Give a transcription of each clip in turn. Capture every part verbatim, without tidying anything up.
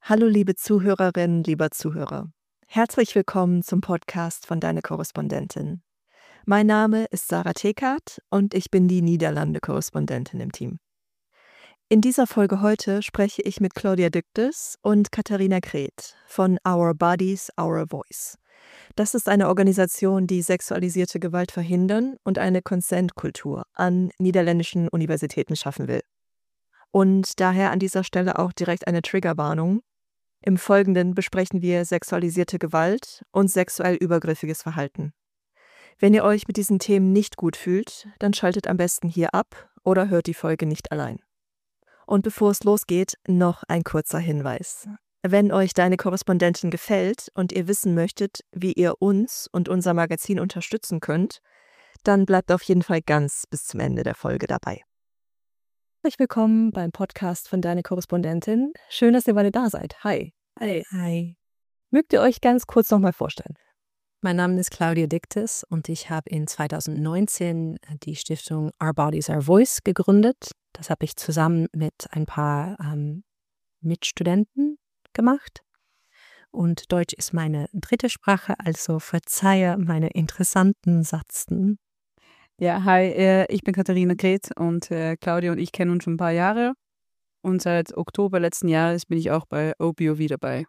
Hallo liebe Zuhörerinnen, lieber Zuhörer. Herzlich willkommen zum Podcast von Deine Korrespondentin. Mein Name ist Sarah Tekart und ich bin die Niederlande-Korrespondentin im Team. In dieser Folge heute spreche ich mit Claudia Dictes und Katharina Kreeth von Our Bodies, Our Voice. Das ist eine Organisation, die sexualisierte Gewalt verhindern und eine Consent-Kultur an niederländischen Universitäten schaffen will. Und daher an dieser Stelle auch direkt eine Triggerwarnung. Im Folgenden besprechen wir sexualisierte Gewalt und sexuell übergriffiges Verhalten. Wenn ihr euch mit diesen Themen nicht gut fühlt, dann schaltet am besten hier ab oder hört die Folge nicht allein. Und bevor es losgeht, noch ein kurzer Hinweis. Wenn euch Deine Korrespondentin gefällt und ihr wissen möchtet, wie ihr uns und unser Magazin unterstützen könnt, dann bleibt auf jeden Fall ganz bis zum Ende der Folge dabei. Herzlich willkommen beim Podcast von Deine Korrespondentin. Schön, dass ihr beide da seid. Hi. Hi. Hi. Mögt ihr euch ganz kurz nochmal vorstellen? Mein Name ist Claudia Dictes und ich habe in zweitausendneunzehn die Stiftung Our Bodies, Our Voice gegründet. Das habe ich zusammen mit ein paar ähm, Mitstudenten gemacht. Und Deutsch ist meine dritte Sprache, also verzeihe meine interessanten Satzen. Ja, hi, äh, ich bin Katharina Kreeth und äh, Claudia und ich kennen uns schon ein paar Jahre. Und seit Oktober letzten Jahres bin ich auch bei O B O V dabei.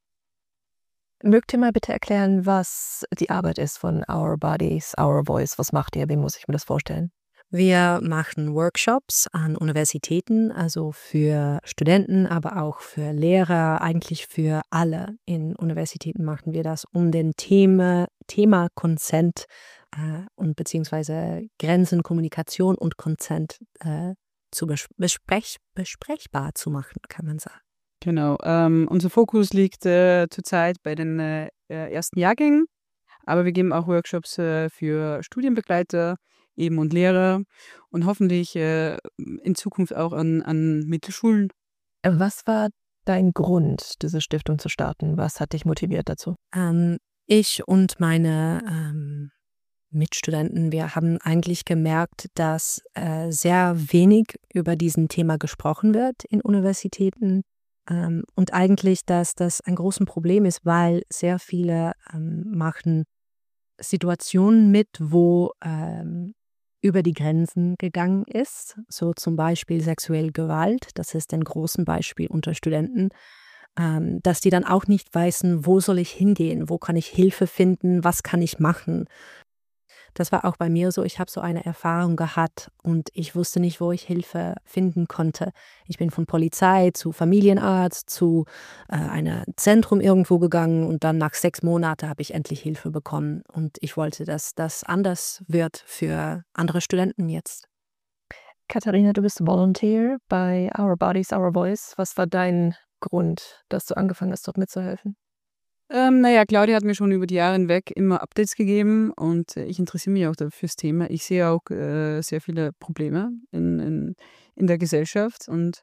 Mögt ihr mal bitte erklären, was die Arbeit ist von Our Bodies, Our Voice? Was macht ihr? Wie muss ich mir das vorstellen? Wir machen Workshops an Universitäten, also für Studenten, aber auch für Lehrer, eigentlich für alle. In Universitäten machen wir das, um den Thema, Thema Consent äh, und beziehungsweise Grenzen, Kommunikation und Consent äh, zu bes- besprech- besprechbar zu machen, kann man sagen. Genau, ähm, unser Fokus liegt äh, zurzeit bei den äh, ersten Jahrgängen, aber wir geben auch Workshops äh, für Studienbegleiter eben und Lehrer und hoffentlich äh, in Zukunft auch an, an Mittelschulen. Was war dein Grund, diese Stiftung zu starten? Was hat dich motiviert dazu? Ähm, ich und meine ähm, Mitstudenten, wir haben eigentlich gemerkt, dass äh, sehr wenig über diesen Thema gesprochen wird in Universitäten ähm, und eigentlich, dass das ein großes Problem ist, weil sehr viele ähm, machen Situationen mit, wo ähm, über die Grenzen gegangen ist, so zum Beispiel sexuelle Gewalt, das ist ein großes Beispiel unter Studenten, ähm, dass die dann auch nicht wissen, wo soll ich hingehen, wo kann ich Hilfe finden, was kann ich machen. Das war auch bei mir so, ich habe so eine Erfahrung gehabt und ich wusste nicht, wo ich Hilfe finden konnte. Ich bin von Polizei zu Familienarzt zu äh, einem Zentrum irgendwo gegangen und dann nach sechs Monaten habe ich endlich Hilfe bekommen. Und ich wollte, dass das anders wird für andere Studenten jetzt. Katharina, du bist Volunteer bei Our Bodies, Our Voice. Was war dein Grund, dass du angefangen hast, dort mitzuhelfen? Ähm, naja, Claudia hat mir schon über die Jahre hinweg immer Updates gegeben und äh, ich interessiere mich auch fürs Thema. Ich sehe auch äh, sehr viele Probleme in, in, in der Gesellschaft und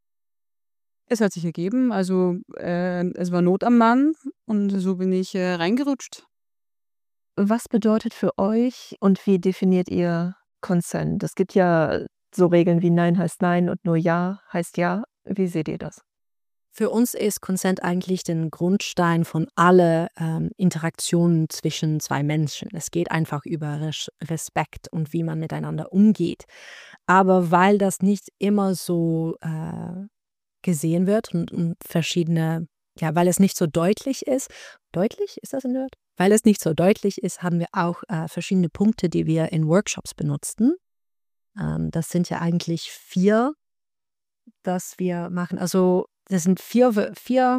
es hat sich ergeben. Also äh, es war Not am Mann und so bin ich äh, reingerutscht. Was bedeutet für euch und wie definiert ihr Consent? Es gibt ja so Regeln wie Nein heißt Nein und nur Ja heißt Ja. Wie seht ihr das? Für uns ist Consent eigentlich der Grundstein von alle ähm, Interaktionen zwischen zwei Menschen. Es geht einfach über Res- Respekt und wie man miteinander umgeht. Aber weil das nicht immer so äh, gesehen wird und, und verschiedene, ja, weil es nicht so deutlich ist, deutlich ist das ein Wort? Weil es nicht so deutlich ist, haben wir auch äh, verschiedene Punkte, die wir in Workshops benutzen. Ähm, das sind ja eigentlich vier, dass wir machen. Also das sind vier, vier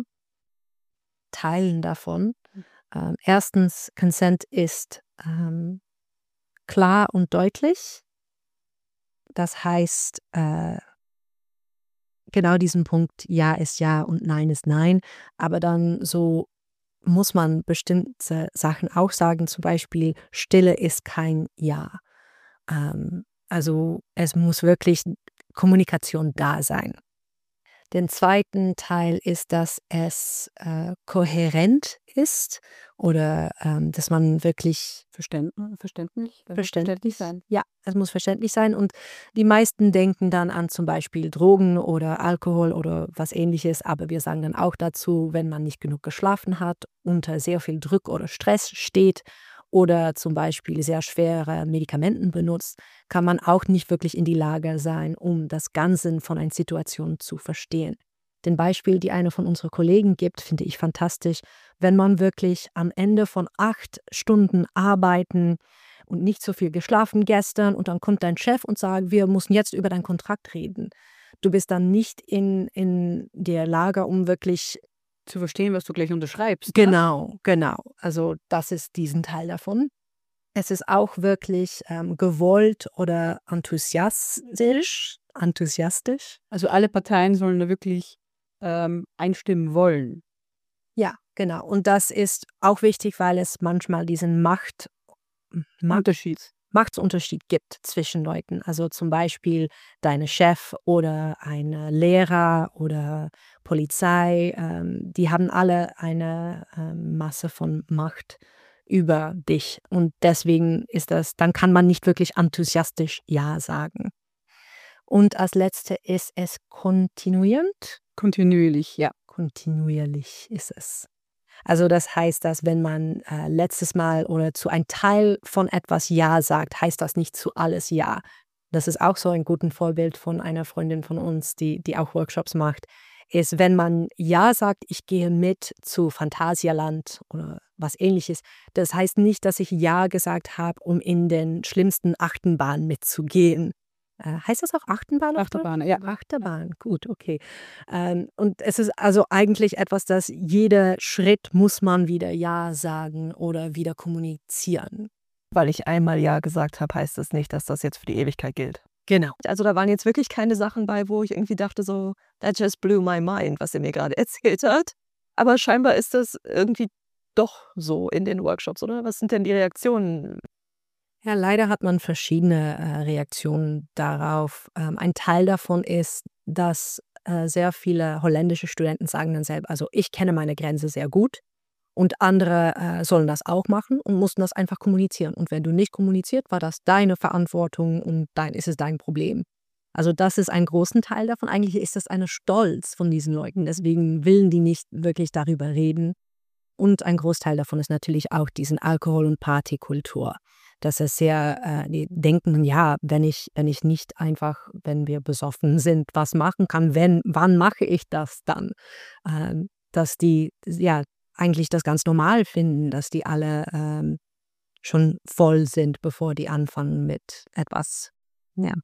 Teilen davon. Ähm, erstens, Consent ist ähm, klar und deutlich. Das heißt, äh, genau diesen Punkt, Ja ist Ja und Nein ist Nein. Aber dann so muss man bestimmte Sachen auch sagen, zum Beispiel Stille ist kein Ja. Ähm, also es muss wirklich Kommunikation da sein. Den zweiten Teil ist, dass es äh, kohärent ist oder ähm, dass man wirklich Verständ, verständlich, äh, verständlich sein. Ja, es muss verständlich sein. Und die meisten denken dann an zum Beispiel Drogen oder Alkohol oder was Ähnliches. Aber wir sagen dann auch dazu, wenn man nicht genug geschlafen hat, unter sehr viel Druck oder Stress steht oder zum Beispiel sehr schwere Medikamenten benutzt, kann man auch nicht wirklich in die Lage sein, um das Ganze von einer Situation zu verstehen. Den Beispiel, die eine von unseren Kollegen gibt, finde ich fantastisch. Wenn man wirklich am Ende von acht Stunden Arbeiten und nicht so viel geschlafen gestern und dann kommt dein Chef und sagt, wir müssen jetzt über deinen Kontrakt reden. Du bist dann nicht in, in der Lage, um wirklich Zu verstehen, was du gleich unterschreibst. Ne? Genau, genau. Also das ist diesen Teil davon. Es ist auch wirklich ähm, gewollt oder enthusiastisch. Enthusiastisch. Also alle Parteien sollen da wirklich ähm, einstimmen wollen. Ja, genau. Und das ist auch wichtig, weil es manchmal diesen Macht, Macht, Unterschied. Machtsunterschied gibt zwischen Leuten. Also zum Beispiel deine Chef oder ein Lehrer oder Polizei. Ähm, die haben alle eine ähm, Masse von Macht über dich. Und deswegen ist das, dann kann man nicht wirklich enthusiastisch Ja sagen. Und als letzte ist es kontinuierend. Kontinuierlich, ja. Kontinuierlich ist es. Also das heißt, dass wenn man äh, letztes Mal oder zu einem Teil von etwas Ja sagt, heißt das nicht zu alles Ja. Das ist auch so ein gutes Vorbild von einer Freundin von uns, die, die auch Workshops macht, ist, wenn man Ja sagt, ich gehe mit zu Phantasialand oder was Ähnliches. Das heißt nicht, dass ich Ja gesagt habe, um in den schlimmsten Achterbahn mitzugehen. Äh, heißt das auch Achterbahn? Achterbahn, ja. Achterbahn, gut, okay. Ähm, und es ist also eigentlich etwas, dass jeder Schritt muss man wieder Ja sagen oder wieder kommunizieren. Weil ich einmal Ja gesagt habe, heißt das nicht, dass das jetzt für die Ewigkeit gilt. Genau. Also da waren jetzt wirklich keine Sachen bei, wo ich irgendwie dachte so, that just blew my mind, was er mir gerade erzählt hat. Aber scheinbar ist das irgendwie doch so in den Workshops, oder? Was sind denn die Reaktionen? Ja, leider hat man verschiedene äh, Reaktionen darauf. Ähm, ein Teil davon ist, dass äh, sehr viele holländische Studenten sagen dann selber, also ich kenne meine Grenze sehr gut und andere äh, sollen das auch machen und mussten das einfach kommunizieren. Und wenn du nicht kommuniziert, war das deine Verantwortung und dein, ist es dein Problem. Also das ist ein großen Teil davon. Eigentlich ist das eine Stolz von diesen Leuten. Deswegen willen die nicht wirklich darüber reden. Und ein Großteil davon ist natürlich auch diesen Alkohol- und Partykultur. Dass es sehr, äh, die denken, ja, wenn ich, wenn ich nicht einfach, wenn wir besoffen sind, was machen kann, wenn, wann mache ich das dann? Ähm, dass die, ja, eigentlich das ganz normal finden, dass die alle ähm, schon voll sind, bevor die anfangen mit etwas. Ja.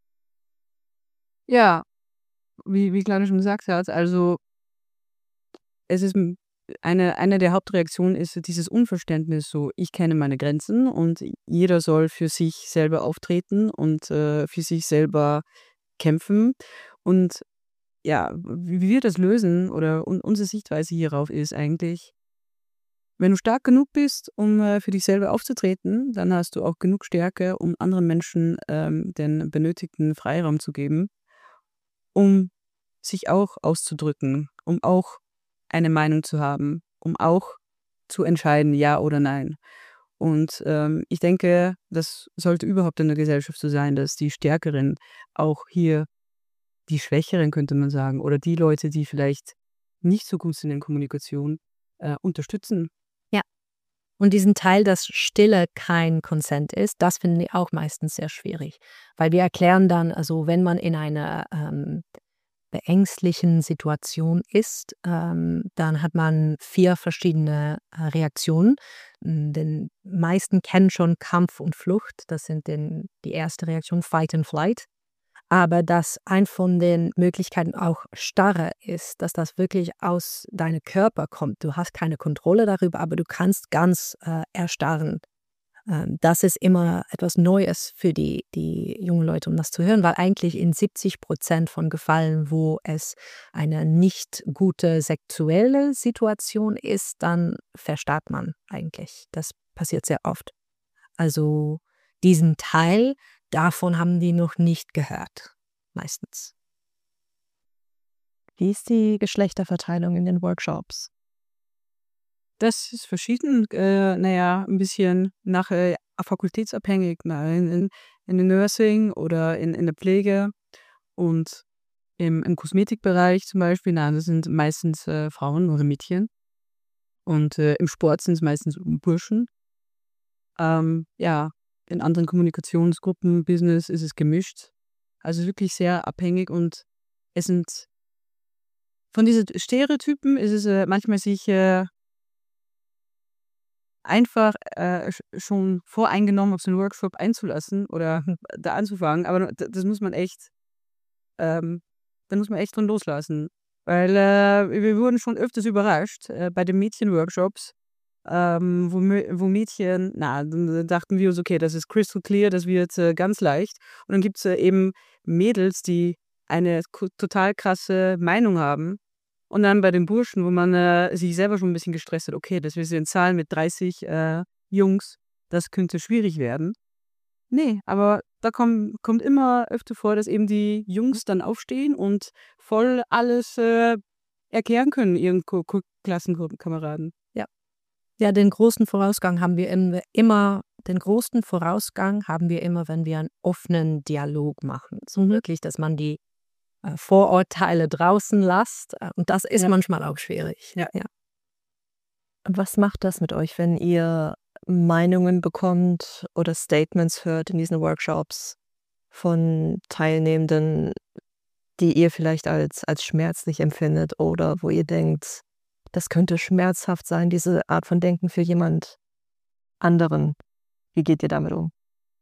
Ja, wie, wie Claudia schon gesagt hat, also es ist m- eine, eine der Hauptreaktionen ist dieses Unverständnis, so ich kenne meine Grenzen und jeder soll für sich selber auftreten und äh, für sich selber kämpfen. Und ja, wie wir das lösen oder un unsere Sichtweise hierauf ist eigentlich, wenn du stark genug bist, um äh, für dich selber aufzutreten, dann hast du auch genug Stärke, um anderen Menschen ähm, den benötigten Freiraum zu geben, um sich auch auszudrücken, um auch eine Meinung zu haben, um auch zu entscheiden, ja oder nein. Und ähm, ich denke, das sollte überhaupt in der Gesellschaft so sein, dass die Stärkeren auch hier die Schwächeren, könnte man sagen, oder die Leute, die vielleicht nicht so gut sind in Kommunikation, äh, unterstützen. Ja. Und diesen Teil, dass Stille kein Consent ist, das finden die auch meistens sehr schwierig. Weil wir erklären dann, also wenn man in einer ähm, beängstlichen Situation ist, ähm, dann hat man vier verschiedene äh, Reaktionen. Mm, Den meisten kennen schon Kampf und Flucht. Das sind den, die erste Reaktion, Fight and Flight. Aber dass ein von den Möglichkeiten auch Starre ist, dass das wirklich aus deinem Körper kommt. Du hast keine Kontrolle darüber, aber du kannst ganz äh, erstarren. Ähm, das ist immer etwas Neues für die, die jungen Leute, um das zu hören, weil eigentlich in siebzig Prozent von Gefallen, wo es eine nicht gute sexuelle Situation ist, dann verstarrt man eigentlich. Das passiert sehr oft. Also diesen Teil, davon haben die noch nicht gehört, meistens. Wie ist die Geschlechterverteilung in den Workshops? Das ist verschieden, äh, naja, ein bisschen nach äh, fakultätsabhängig, na, in, in, in dem Nursing oder in, in der Pflege und im, im Kosmetikbereich zum Beispiel, nein, das sind meistens äh, Frauen oder Mädchen und äh, im Sport sind es meistens Burschen. Ähm, ja, in anderen Kommunikationsgruppen, Business ist es gemischt. Also wirklich sehr abhängig und es sind von diesen Stereotypen ist es äh, manchmal sich äh, einfach äh, sch- schon voreingenommen auf so einen Workshop einzulassen oder da anzufangen. Aber d- das muss man echt, ähm, da muss man echt drin loslassen. Weil äh, wir wurden schon öfters überrascht äh, bei den Mädchen-Workshops, ähm, wo, Mö- wo Mädchen, na, dann dachten wir uns, okay, das ist crystal clear, das wird äh, ganz leicht. Und dann gibt es äh, eben Mädels, die eine ko- total krasse Meinung haben. Und dann bei den Burschen, wo man äh, sich selber schon ein bisschen gestresst hat, okay, das wir sind Zahlen mit dreißig äh, Jungs, das könnte schwierig werden. Nee, aber da komm, kommt immer öfter vor, dass eben die Jungs dann aufstehen und voll alles äh, erklären können, ihren Ko Ko Klassenkameraden. Ja. Ja, den großen Vorausgang haben wir im, immer, den großen Vorausgang haben wir immer, wenn wir einen offenen Dialog machen. So Mhm. wirklich, dass man die äh, Vorurteile draußen lässt. Äh, und das ist Ja. manchmal auch schwierig. Ja. Ja. Was macht das mit euch, wenn ihr Meinungen bekommt oder Statements hört in diesen Workshops von Teilnehmenden, die ihr vielleicht als, als schmerzlich empfindet oder wo ihr denkt, das könnte schmerzhaft sein, diese Art von Denken für jemand anderen? Wie geht ihr damit um?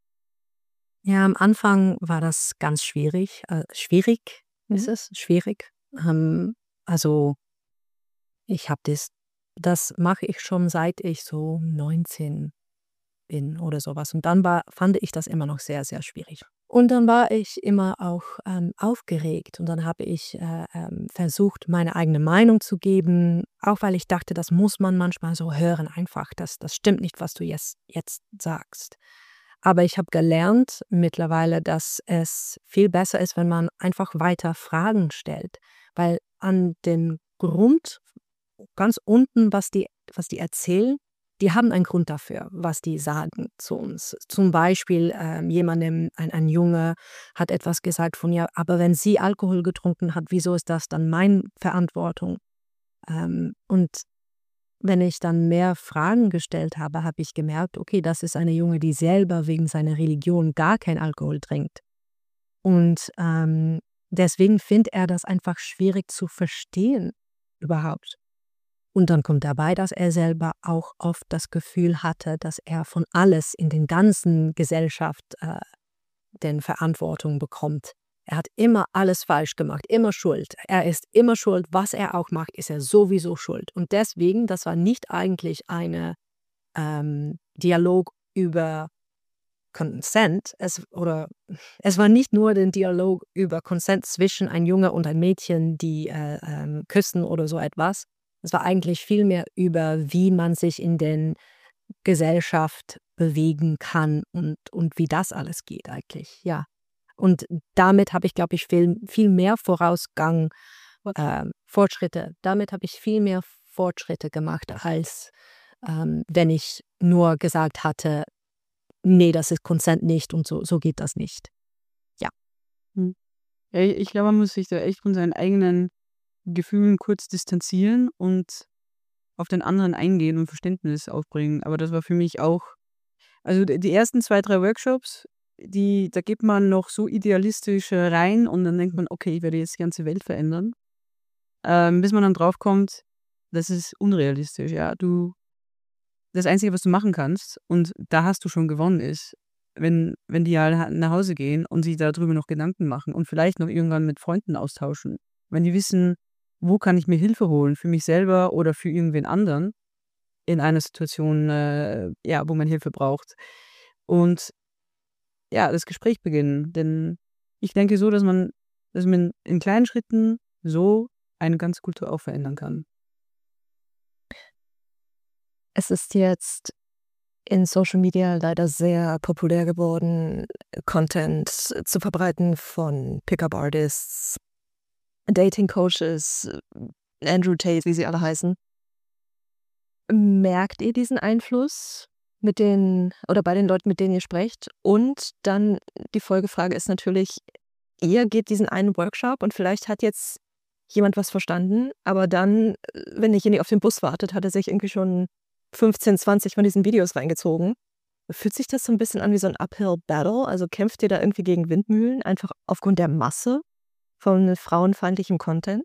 Ja, am Anfang war das ganz schwierig. Äh, schwierig ist Mhm. es, schwierig. Ähm, also ich habe das, das mache ich schon seit ich so neunzehn bin oder sowas. Und dann war, fand ich das immer noch sehr, sehr schwierig. Und dann war ich immer auch ähm, aufgeregt und dann habe ich äh, ähm, versucht, meine eigene Meinung zu geben, auch weil ich dachte, das muss man manchmal so hören, einfach, das, das stimmt nicht, was du jetzt, jetzt sagst. Aber ich habe gelernt mittlerweile, dass es viel besser ist, wenn man einfach weiter Fragen stellt, weil an den Grund, ganz unten, was die, was die erzählen, die haben einen Grund dafür, was die sagen zu uns. Zum Beispiel ähm, jemandem, ein, ein Junge hat etwas gesagt von, ja, aber wenn sie Alkohol getrunken hat, wieso ist das dann meine Verantwortung? Ähm, und wenn ich dann mehr Fragen gestellt habe, habe ich gemerkt, okay, das ist eine Junge, die selber wegen seiner Religion gar kein Alkohol trinkt. Und ähm, deswegen findet er das einfach schwierig zu verstehen überhaupt. Und dann kommt dabei, dass er selber auch oft das Gefühl hatte, dass er von alles in den ganzen Gesellschaft äh, den Verantwortung bekommt. Er hat immer alles falsch gemacht, immer schuld. Er ist immer schuld. Was er auch macht, ist er sowieso schuld. Und deswegen, das war nicht eigentlich ein ähm, Dialog über Consent. Es, oder, es war nicht nur der Dialog über Consent zwischen ein Junge und ein Mädchen, die äh, ähm, küssen oder so etwas. Es war eigentlich viel mehr über, wie man sich in der Gesellschaft bewegen kann und, und wie das alles geht eigentlich, ja. Und damit habe ich, glaube ich, viel, viel mehr Vorausgang, äh, Fortschritte, damit habe ich viel mehr Fortschritte gemacht, als ähm, wenn ich nur gesagt hatte, nee, das ist Consent nicht und so, so geht das nicht. Ja. Hm. Ja, ich ich glaube, man muss sich da echt von seinen eigenen Gefühlen kurz distanzieren und auf den anderen eingehen und Verständnis aufbringen. Aber das war für mich auch, also d- die ersten zwei, drei Workshops, die, da geht man noch so idealistisch äh, rein und dann denkt man, okay, ich werde jetzt die ganze Welt verändern. Ähm, bis man dann draufkommt, das ist unrealistisch, ja. Du, das Einzige, was du machen kannst, und da hast du schon gewonnen, ist, wenn, wenn die ja nach Hause gehen und sich darüber noch Gedanken machen und vielleicht noch irgendwann mit Freunden austauschen. Wenn die wissen, wo kann ich mir Hilfe holen, für mich selber oder für irgendwen anderen in einer Situation, äh, ja, wo man Hilfe braucht. Und ja, das Gespräch beginnen. Denn ich denke so, dass man, dass man in kleinen Schritten so eine ganze Kultur auch verändern kann. Es ist jetzt in Social Media leider sehr populär geworden, Content zu verbreiten von Pickup-Artists, Dating-Coaches, Andrew Tate, wie sie alle heißen. Merkt ihr diesen Einfluss mit den oder bei den Leuten, mit denen ihr sprecht? Und dann die Folgefrage ist natürlich, ihr geht diesen einen Workshop und vielleicht hat jetzt jemand was verstanden, aber dann, wenn derjenige auf den Bus wartet, hat er sich irgendwie schon fünfzehn, zwanzig von diesen Videos reingezogen. Fühlt sich das so ein bisschen an wie so ein Uphill Battle? Also kämpft ihr da irgendwie gegen Windmühlen, einfach aufgrund der Masse von frauenfeindlichem Content?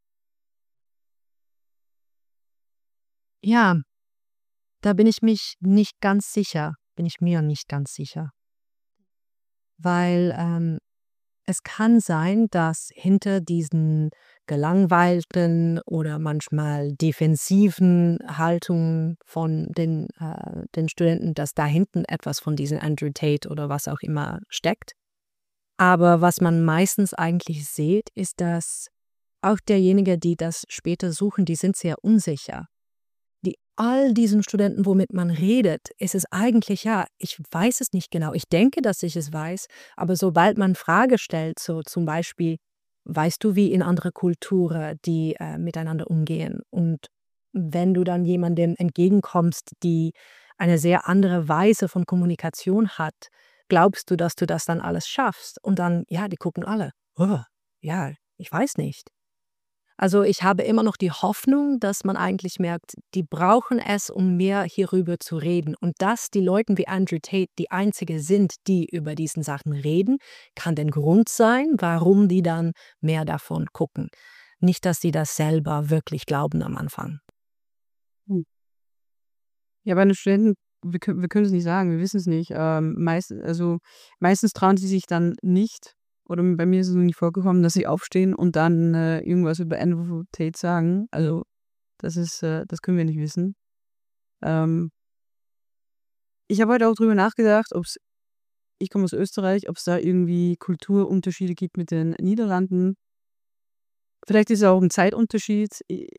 Ja, da bin ich mich nicht ganz sicher, bin ich mir nicht ganz sicher. Weil ähm, es kann sein, dass hinter diesen gelangweilten oder manchmal defensiven Haltungen von den, äh, den Studenten, dass da hinten etwas von diesem Andrew Tate oder was auch immer steckt. Aber was man meistens eigentlich sieht, ist, dass auch derjenige, die das später suchen, die sind sehr unsicher. Die all diesen Studenten, womit man redet, ist es eigentlich, ja, ich weiß es nicht genau. Ich denke, dass ich es weiß, aber sobald man Frage stellt, so zum Beispiel, weißt du, wie in andere Kulturen die äh, miteinander umgehen? Und wenn du dann jemandem entgegenkommst, die eine sehr andere Weise von Kommunikation hat, glaubst du, dass du das dann alles schaffst? Und dann, ja, die gucken alle, oh, ja, ich weiß nicht. Also ich habe immer noch die Hoffnung, dass man eigentlich merkt, die brauchen es, um mehr hierüber zu reden. Und dass die Leute wie Andrew Tate die einzige sind, die über diesen Sachen reden, kann der Grund sein, warum die dann mehr davon gucken. Nicht, dass sie das selber wirklich glauben am Anfang. Hm. Ja, bei den Studenten, wir, können- wir können es nicht sagen, wir wissen es nicht. Ähm, meist, also meistens trauen sie sich dann nicht, oder bei mir ist es noch nie vorgekommen, dass sie aufstehen und dann äh, irgendwas über Andrew Tate sagen. Also das ist, äh, das können wir nicht wissen. Ähm, ich habe heute auch drüber nachgedacht, ob es, ich komme aus Österreich, ob es da irgendwie Kulturunterschiede gibt mit den Niederlanden. Vielleicht ist es auch ein Zeitunterschied. I-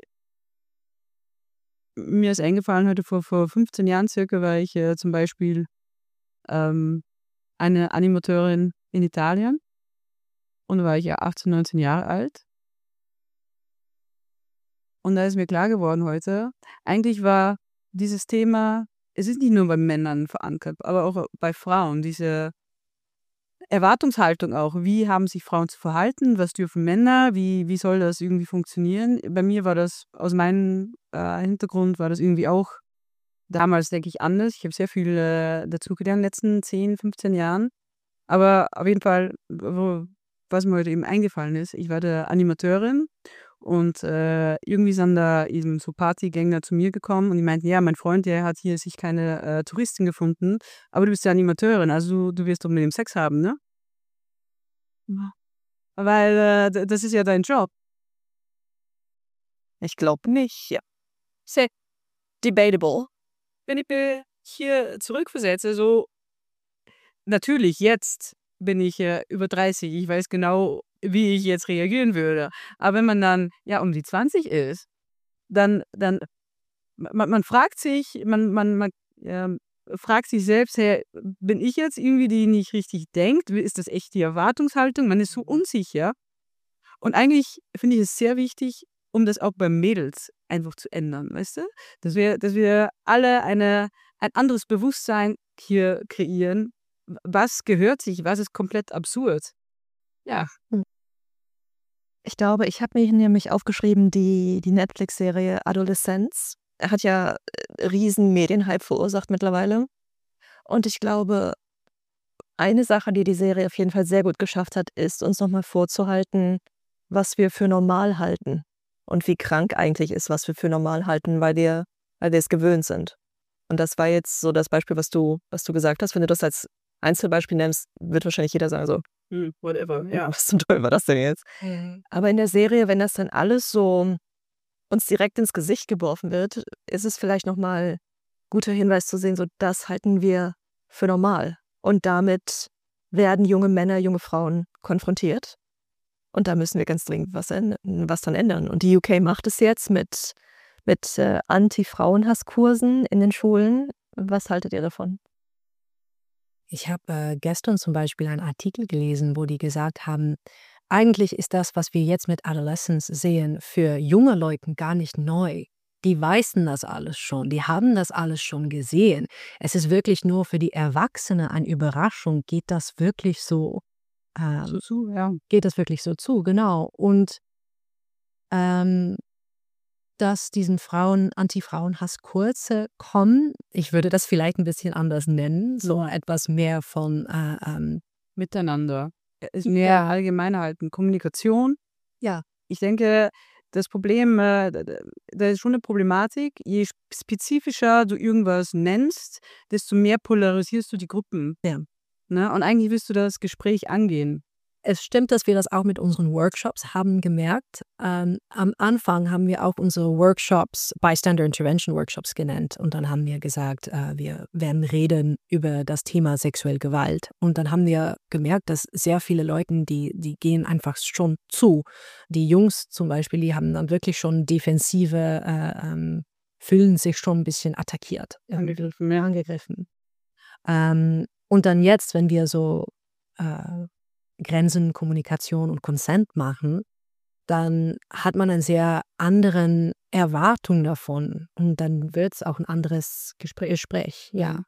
Mir ist eingefallen, heute vor, vor fünfzehn Jahren circa war ich äh, zum Beispiel ähm, eine Animateurin in Italien und da war ich ja achtzehn, neunzehn Jahre alt. Und da ist mir klar geworden heute, eigentlich war dieses Thema, es ist nicht nur bei Männern verankert, aber auch bei Frauen, diese Erwartungshaltung auch. Wie haben sich Frauen zu verhalten? Was dürfen Männer? Wie, wie soll das irgendwie funktionieren? Bei mir war das, aus meinem äh, Hintergrund war das irgendwie auch damals, denke ich, anders. Ich habe sehr viel äh, dazugelernt in den letzten zehn, fünfzehn Jahren. Aber auf jeden Fall, wo, was mir heute eben eingefallen ist, ich war der Animateurin und äh, irgendwie sind da eben so Partygänger zu mir gekommen und die meinten, ja, mein Freund, der hat hier sich keine äh, Touristin gefunden, aber du bist ja Animateurin, also du, du wirst doch mit dem Sex haben, ne? Ja. Weil äh, d- das ist ja dein Job. Ich glaube nicht, ja. Sehr debatable. Wenn ich mich hier zurückversetze, so natürlich, jetzt bin ich äh, über dreißig, ich weiß genau, wie ich jetzt reagieren würde. Aber wenn man dann ja um die zwanzig ist, dann, dann man, man fragt sich, man, man, man ähm, fragt sich selbst, hey, bin ich jetzt irgendwie die, die nicht richtig denkt? Ist das echt die Erwartungshaltung? Man ist so unsicher. Und eigentlich finde ich es sehr wichtig, um das auch bei Mädels einfach zu ändern, weißt du? Dass wir, dass wir alle eine, ein anderes Bewusstsein hier kreieren. Was gehört sich, was ist komplett absurd? Ja. Ich glaube, ich habe mir hier nämlich aufgeschrieben, die, die Netflix-Serie Adolescence hat ja äh, riesen Medienhype verursacht mittlerweile. Und ich glaube, eine Sache, die die Serie auf jeden Fall sehr gut geschafft hat, ist, uns nochmal vorzuhalten, was wir für normal halten. Und wie krank eigentlich ist, was wir für normal halten, weil wir, weil wir es gewöhnt sind. Und das war jetzt so das Beispiel, was du, was du gesagt hast. Wenn du das als Einzelbeispiel nimmst, wird wahrscheinlich jeder sagen so, Hm, whatever, ja. was zum Teufel war das denn jetzt? Aber in der Serie, wenn das dann alles so uns direkt ins Gesicht geworfen wird, ist es vielleicht nochmal guter Hinweis zu sehen, so das halten wir für normal. Und damit werden junge Männer, junge Frauen konfrontiert. Und da müssen wir ganz dringend was, änd- was dran ändern. Und die U K macht es jetzt mit, mit äh, Anti-Frauenhasskursen in den Schulen. Was haltet ihr davon? Ich habe äh, gestern zum Beispiel einen Artikel gelesen, wo die gesagt haben, eigentlich ist das, was wir jetzt mit Adolescence sehen, für junge Leute gar nicht neu. Die wissen das alles schon, die haben das alles schon gesehen. Es ist wirklich nur für die Erwachsenen eine Überraschung, geht das wirklich so, ähm, So zu, ja. geht das wirklich so zu, genau. Und ähm, dass diesen Frauen, Anti-Frauenhass-Kurse kommen, ich würde das vielleicht ein bisschen anders nennen, so etwas mehr von äh, ähm, Miteinander. Ist mehr allgemein halten. Kommunikation. ja, Ich denke, das Problem, äh, da da da ist schon eine Problematik. Je sp spezifischer du irgendwas nennst, desto mehr polarisierst du die Gruppen, ja. ne? Und eigentlich willst du das Gespräch angehen. Es stimmt, dass wir das auch mit unseren Workshops haben gemerkt. Ähm, am Anfang haben wir auch unsere Workshops Bystander Intervention Workshops genannt. Und dann haben wir gesagt, äh, wir werden reden über das Thema sexuelle Gewalt. Und dann haben wir gemerkt, dass sehr viele Leute, die, die gehen einfach schon zu. Die Jungs zum Beispiel, die haben dann wirklich schon defensive, äh, ähm, fühlen sich schon ein bisschen attackiert. Angegriffen, ja. angegriffen. Ähm, und dann jetzt, wenn wir so äh, Grenzen, Kommunikation und Consent machen, dann hat man eine sehr anderen Erwartung davon und dann wird es auch ein anderes Gespräch, Gespräch ja.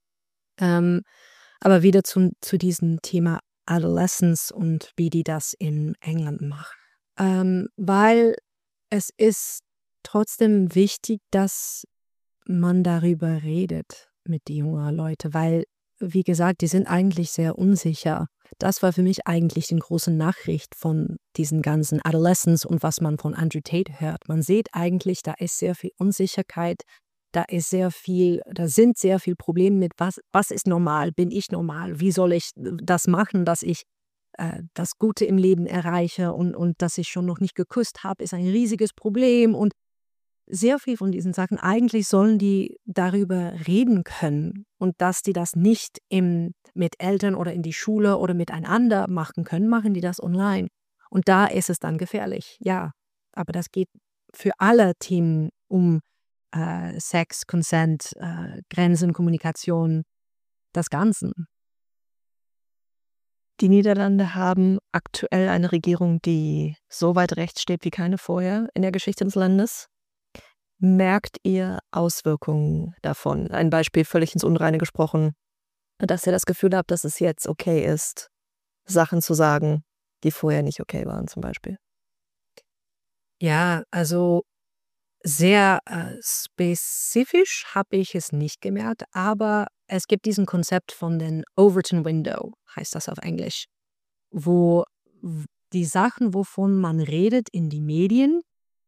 Ähm, aber wieder zu, zu diesem Thema Adolescence und wie die das in England machen. Ähm, weil es ist trotzdem wichtig, dass man darüber redet mit den jungen Leuten, weil, wie gesagt, die sind eigentlich sehr unsicher. Das war für mich eigentlich die große Nachricht von diesen ganzen Adolescents und was man von Andrew Tate hört. Man sieht eigentlich, da ist sehr viel Unsicherheit, da ist sehr viel, da sind sehr viele Probleme mit, was, was ist normal, bin ich normal, wie soll ich das machen, dass ich äh, das Gute im Leben erreiche und, und dass ich schon noch nicht geküsst habe, ist ein riesiges Problem und sehr viel von diesen Sachen, eigentlich sollen die darüber reden können und dass die das nicht im, mit Eltern oder in die Schule oder miteinander machen können, machen die das online. Und da ist es dann gefährlich, ja. Aber das geht für alle Themen um äh, Sex, Consent, äh, Grenzen, Kommunikation, das Ganze. Die Niederlande haben aktuell eine Regierung, die so weit rechts steht wie keine vorher in der Geschichte des Landes. Merkt ihr Auswirkungen davon? Ein Beispiel völlig ins Unreine gesprochen, dass ihr das Gefühl habt, dass es jetzt okay ist, Sachen zu sagen, die vorher nicht okay waren zum Beispiel. Ja, also sehr äh, spezifisch habe ich es nicht gemerkt, aber es gibt diesen Konzept von den Overton Window, heißt das auf Englisch, wo w- die Sachen, wovon man redet in die Medien,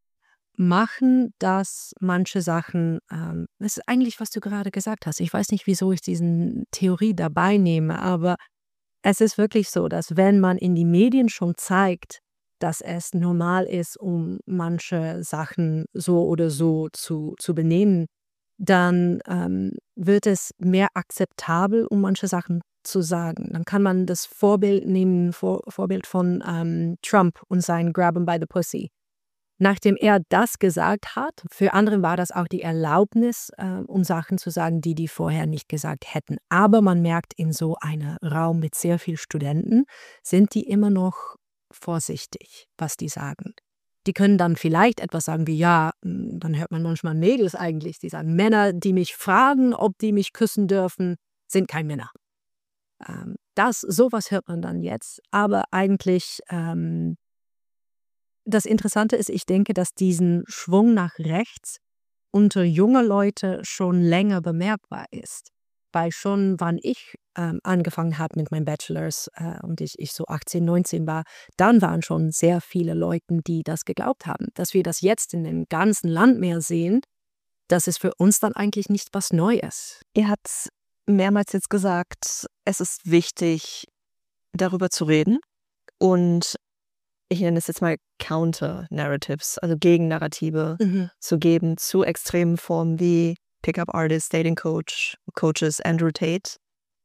machen, dass manche Sachen, ähm, das ist eigentlich, was du gerade gesagt hast. Ich weiß nicht, wieso ich diesen Theorie dabei nehme, aber es ist wirklich so, dass wenn man in die Medien schon zeigt, dass es normal ist, um manche Sachen so oder so zu, zu benehmen, dann ähm, wird es mehr akzeptabel, um manche Sachen zu sagen. Dann kann man das Vorbild nehmen, Vor, Vorbild von ähm, Trump und sein Grab 'em by the Pussy. Nachdem er das gesagt hat, für andere war das auch die Erlaubnis, äh, um Sachen zu sagen, die die vorher nicht gesagt hätten. Aber man merkt, in so einem Raum mit sehr vielen Studenten sind die immer noch vorsichtig, was die sagen. Die können dann vielleicht etwas sagen wie, ja, m, dann hört man manchmal Mädels eigentlich, die sagen, Männer, die mich fragen, ob die mich küssen dürfen, sind kein Männer. Ähm, das, sowas hört man dann jetzt. Aber eigentlich ähm, das Interessante ist, ich denke, dass diesen Schwung nach rechts unter junge Leute schon länger bemerkbar ist. Weil schon, wann ich ähm, angefangen habe mit meinem Bachelors äh, und ich, ich so achtzehn, neunzehn war, dann waren schon sehr viele Leute, die das geglaubt haben. Dass wir das jetzt in dem ganzen Land mehr sehen, das ist für uns dann eigentlich nicht was Neues. Ihr habt mehrmals jetzt gesagt, es ist wichtig, darüber zu reden und ich nenne es jetzt mal Counter-Narratives, also Gegennarrative Mhm. zu geben zu extremen Formen wie Pickup-Artist, Dating-Coach, Coaches, Andrew Tate.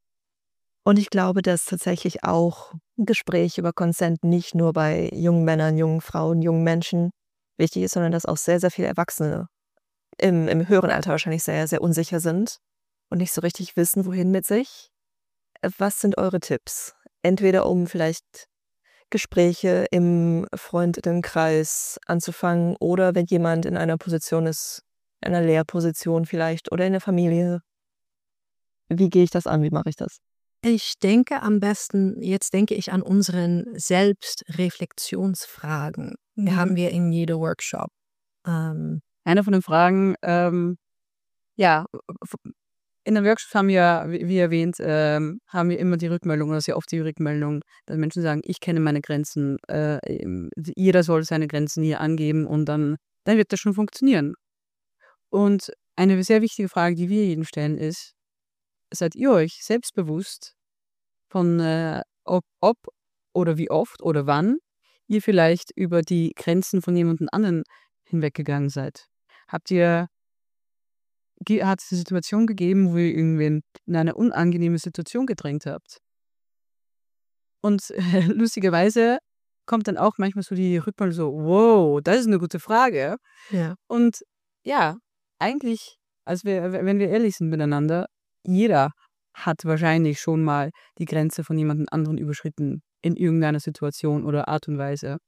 Und ich glaube, dass tatsächlich auch Gespräch über Consent nicht nur bei jungen Männern, jungen Frauen, jungen Menschen wichtig ist, sondern dass auch sehr, sehr viele Erwachsene im, im höheren Alter wahrscheinlich sehr, sehr unsicher sind und nicht so richtig wissen, wohin mit sich. Was sind eure Tipps? Entweder um vielleicht Gespräche im Freundinnenkreis anzufangen oder wenn jemand in einer Position ist, in einer Lehrposition vielleicht oder in der Familie. Wie gehe ich das an? Wie mache ich das? Ich denke am besten, jetzt denke ich an unseren Selbstreflexionsfragen. Die Mhm. haben wir in jedem Workshop. Ähm, Eine von den Fragen, ähm, ja, f- in den Workshops haben wir, wie wie erwähnt, ähm, haben wir immer die Rückmeldung oder sehr oft die Rückmeldung, dass Menschen sagen, ich kenne meine Grenzen, äh, ähm, jeder soll seine Grenzen hier angeben und dann, dann wird das schon funktionieren. Und eine sehr wichtige Frage, die wir jedem stellen, ist, seid ihr euch selbstbewusst von, äh, ob, ob oder wie oft oder wann ihr vielleicht über die Grenzen von jemandem anderen hinweggegangen seid? Habt ihr, ge- hat es eine Situation gegeben, wo ihr irgendwen in eine unangenehme Situation gedrängt habt? Und äh, lustigerweise kommt dann auch manchmal so die Rückmeldung so, wow, das ist eine gute Frage. ja. Und ja, eigentlich, als wir, wenn wir ehrlich sind miteinander, jeder hat wahrscheinlich schon mal die Grenze von jemand anderen überschritten in irgendeiner Situation oder Art und Weise.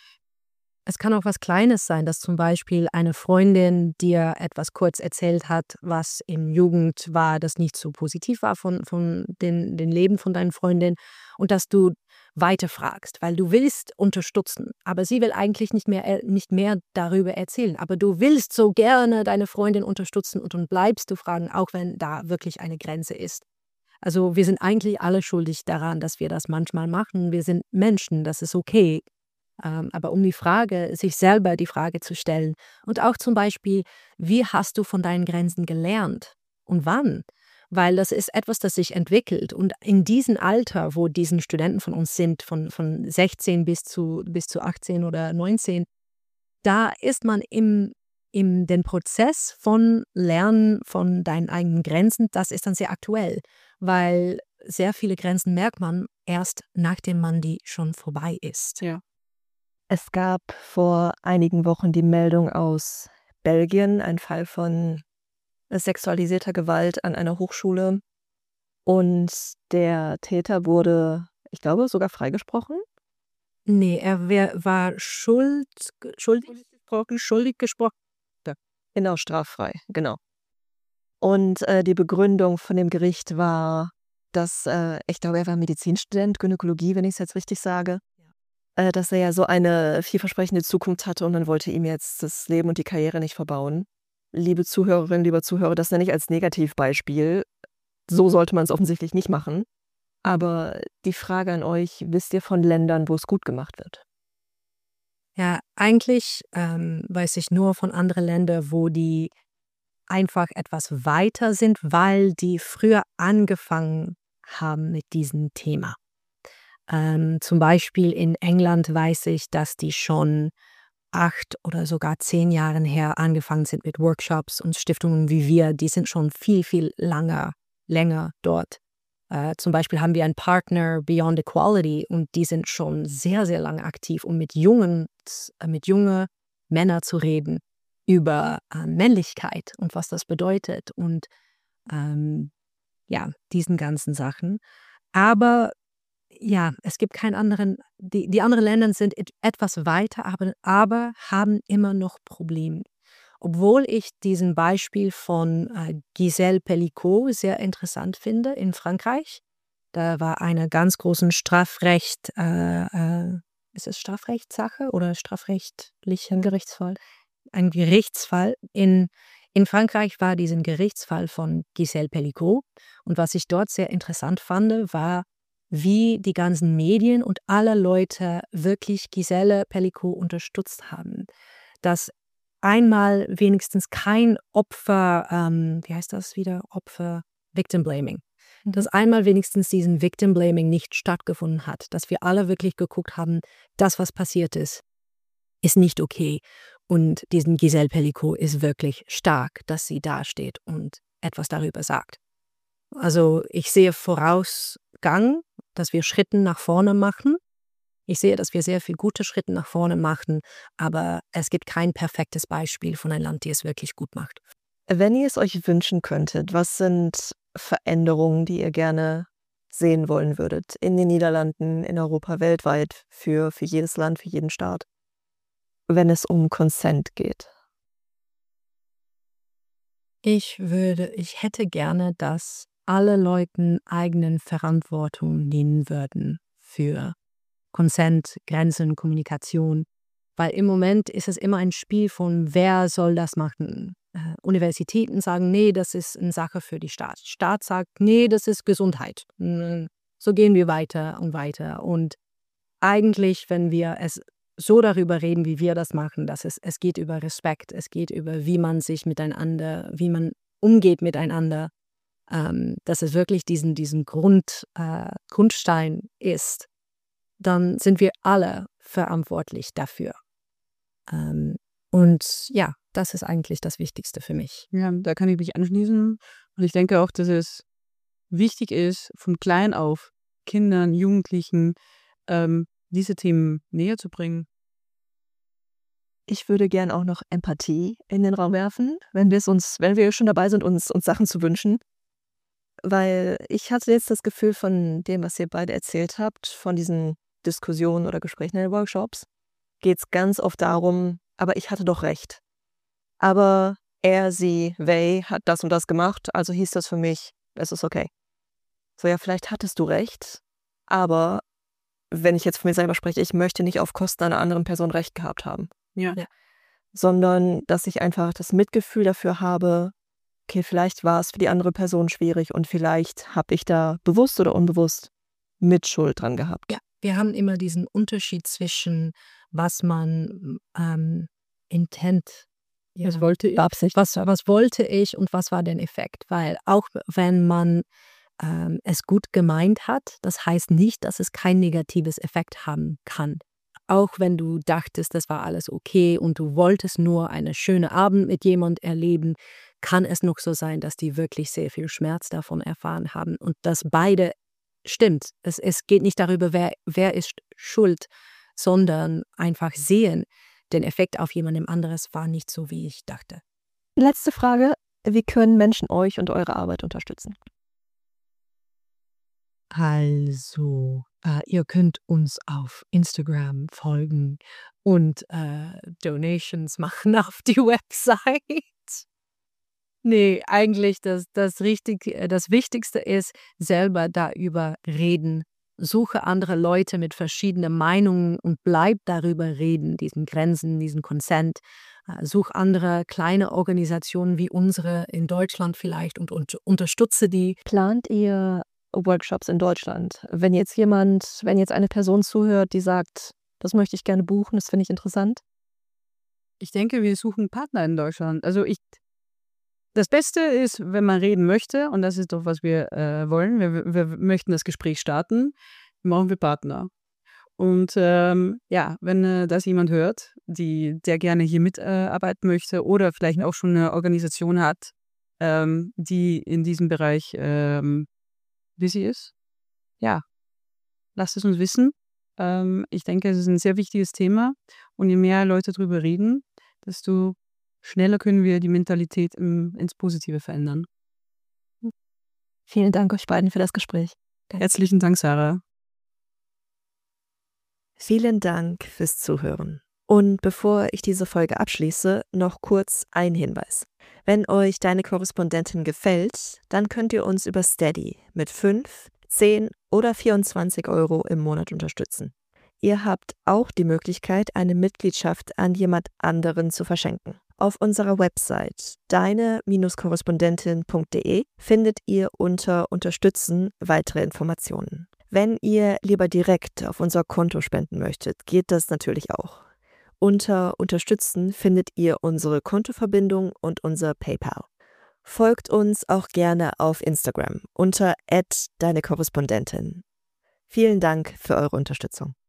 Es kann auch was Kleines sein, dass zum Beispiel eine Freundin dir etwas kurz erzählt hat, was in Jugend war, das nicht so positiv war von, von den, den Leben von deinen Freundinnen und dass du weiterfragst, weil du willst unterstützen, aber sie will eigentlich nicht mehr, äh, nicht mehr darüber erzählen, aber du willst so gerne deine Freundin unterstützen und dann bleibst du fragen, auch wenn da wirklich eine Grenze ist. Also wir sind eigentlich alle schuldig daran, dass wir das manchmal machen. Wir sind Menschen, das ist okay. Ähm, aber um die Frage, sich selber die Frage zu stellen und auch zum Beispiel, wie hast du von deinen Grenzen gelernt und wann? Weil das ist etwas, das sich entwickelt und in diesem Alter, wo diesen Studenten von uns sind, von, von sechzehn bis zu, bis zu achtzehn oder neunzehn, da ist man im, im den Prozess von Lernen von deinen eigenen Grenzen, das ist dann sehr aktuell, weil sehr viele Grenzen merkt man erst, nachdem man die schon vorbei ist. Ja. Es gab vor einigen Wochen die Meldung aus Belgien, ein Fall von sexualisierter Gewalt an einer Hochschule. Und der Täter wurde, ich glaube, sogar freigesprochen. Nee, er wär, war schuld, schuldig gesprochen, schuldig gesprochen. Genau, straffrei, genau. Und äh, die Begründung von dem Gericht war, dass, äh, ich glaube, er war Medizinstudent, Gynäkologie, wenn ich es jetzt richtig sage, äh, dass er ja so eine vielversprechende Zukunft hatte und man wollte ihm jetzt das Leben und die Karriere nicht verbauen. Liebe Zuhörerinnen, lieber Zuhörer, das nenne ich als Negativbeispiel. So sollte man es offensichtlich nicht machen. Aber die Frage an euch, wisst ihr von Ländern, wo es gut gemacht wird? Ja, eigentlich ähm, weiß ich nur von anderen Ländern, wo die einfach etwas weiter sind, weil die früher angefangen haben mit diesem Thema. Ähm, zum Beispiel in England weiß ich, dass die schon acht oder sogar zehn Jahren her angefangen sind mit Workshops und Stiftungen wie wir, die sind schon viel, viel langer, länger dort. Äh, zum Beispiel haben wir einen Partner Beyond Equality und die sind schon sehr, sehr lange aktiv, um mit jungen, äh, mit jungen Männern zu reden über äh, Männlichkeit und was das bedeutet und ähm, ja, diesen ganzen Sachen. Aber ja, es gibt keinen anderen, die, die anderen Länder sind et- etwas weiter, aber, aber haben immer noch Probleme. Obwohl ich diesen Beispiel von äh, Gisèle Pelicot sehr interessant finde in Frankreich. Da war eine ganz großen Strafrecht, äh, äh, ist es Strafrechtssache oder strafrechtlicher Gerichtsfall? Ein Gerichtsfall in, in Frankreich war diesen Gerichtsfall von Gisèle Pelicot. Und was ich dort sehr interessant fand, war, wie die ganzen Medien und alle Leute wirklich Gisèle Pelicot unterstützt haben. Dass einmal wenigstens kein Opfer, ähm, wie heißt das wieder? Opfer, Victim Blaming. Dass einmal wenigstens diesen Victim Blaming nicht stattgefunden hat. Dass wir alle wirklich geguckt haben, das, was passiert ist, ist nicht okay. Und diesen Gisèle Pelicot ist wirklich stark, dass sie dasteht und etwas darüber sagt. Also ich sehe Vorausgang, dass wir Schritte nach vorne machen. Ich sehe, dass wir sehr viel gute Schritte nach vorne machen, aber es gibt kein perfektes Beispiel von einem Land, die es wirklich gut macht. Wenn ihr es euch wünschen könntet, was sind Veränderungen, die ihr gerne sehen wollen würdet, in den Niederlanden, in Europa, weltweit, für, für jedes Land, für jeden Staat, wenn es um Consent geht? Ich würde, ich hätte gerne, dass alle Leute eigenen Verantwortung nehmen würden für Consent, Grenzen, Kommunikation. Weil im Moment ist es immer ein Spiel von, wer soll das machen. Äh, Universitäten sagen, nee, das ist eine Sache für die Staat. Staat sagt, nee, das ist Gesundheit. Mm, So gehen wir weiter und weiter. Und eigentlich, wenn wir es so darüber reden, wie wir das machen, dass es, es geht über Respekt, es geht über, wie man sich miteinander, wie man umgeht miteinander, ähm, dass es wirklich diesen, diesen Grund, äh, Grundstein ist, dann sind wir alle verantwortlich dafür. Ähm, und ja, das ist eigentlich das Wichtigste für mich. Ja, da kann ich mich anschließen. Und ich denke auch, dass es wichtig ist, von klein auf Kindern, Jugendlichen ähm, diese Themen näher zu bringen. Ich würde gern auch noch Empathie in den Raum werfen, wenn wir es uns, wenn wir schon dabei sind, uns, uns Sachen zu wünschen. Weil ich hatte jetzt das Gefühl von dem, was ihr beide erzählt habt, von diesen Diskussionen oder Gesprächen in den Workshops, geht es ganz oft darum, aber ich hatte doch recht. Aber er, sie, they hat das und das gemacht, also hieß das für mich, es ist okay. So, ja, vielleicht hattest du recht, aber wenn ich jetzt von mir selber spreche, ich möchte nicht auf Kosten einer anderen Person recht gehabt haben. Ja. Ja. Sondern, dass ich einfach das Mitgefühl dafür habe, okay, vielleicht war es für die andere Person schwierig und vielleicht habe ich da bewusst oder unbewusst Mitschuld dran gehabt. Ja, wir haben immer diesen Unterschied zwischen, was man ähm, Intent, ja, Was wollte ich? Absicht. was, was wollte ich und was war der Effekt. Weil auch wenn man ähm, es gut gemeint hat, das heißt nicht, dass es kein negatives Effekt haben kann. Auch wenn du dachtest, das war alles okay und du wolltest nur einen schönen Abend mit jemand erleben, kann es noch so sein, dass die wirklich sehr viel Schmerz davon erfahren haben und dass beide stimmt. Es, es geht nicht darüber, wer, wer ist schuld, sondern einfach sehen, den Effekt auf jemandem anderes war nicht so, wie ich dachte. Letzte Frage, wie können Menschen euch und eure Arbeit unterstützen? Also, äh, ihr könnt uns auf Instagram folgen und äh, Donations machen auf die Website. Nee, eigentlich das, das, richtig, äh, das Wichtigste ist, selber darüber reden. Suche andere Leute mit verschiedenen Meinungen und bleib darüber reden, diesen Grenzen, diesen Consent. Äh, Such andere kleine Organisationen wie unsere in Deutschland vielleicht und, und unterstütze die. Plant ihr Workshops in Deutschland? Wenn jetzt jemand, wenn jetzt eine Person zuhört, die sagt, das möchte ich gerne buchen, das finde ich interessant. Ich denke, wir suchen Partner in Deutschland. Also ich, das Beste ist, wenn man reden möchte, und das ist doch, was wir äh, wollen, wir, wir möchten das Gespräch starten, brauchen wir Partner. Und ähm, ja, wenn äh, das jemand hört, die, der gerne hier mitarbeiten äh, möchte oder vielleicht auch schon eine Organisation hat, ähm, die in diesem Bereich ähm, busy ist, ja, lasst es uns wissen. Ähm, ich denke, es ist ein sehr wichtiges Thema und je mehr Leute darüber reden, desto schneller können wir die Mentalität im, ins Positive verändern. Vielen Dank euch beiden für das Gespräch. Herzlichen Dank, Sarah. Vielen Dank fürs Zuhören. Und bevor ich diese Folge abschließe, noch kurz ein Hinweis. Wenn euch deine Korrespondentin gefällt, dann könnt ihr uns über Steady mit fünf, zehn oder vierundzwanzig Euro im Monat unterstützen. Ihr habt auch die Möglichkeit, eine Mitgliedschaft an jemand anderen zu verschenken. Auf unserer Website deine Korrespondentin punkt de findet ihr unter Unterstützen weitere Informationen. Wenn ihr lieber direkt auf unser Konto spenden möchtet, geht das natürlich auch. Unter Unterstützen findet ihr unsere Kontoverbindung und unser PayPal. Folgt uns auch gerne auf Instagram unter at deine Korrespondentin. Vielen Dank für eure Unterstützung.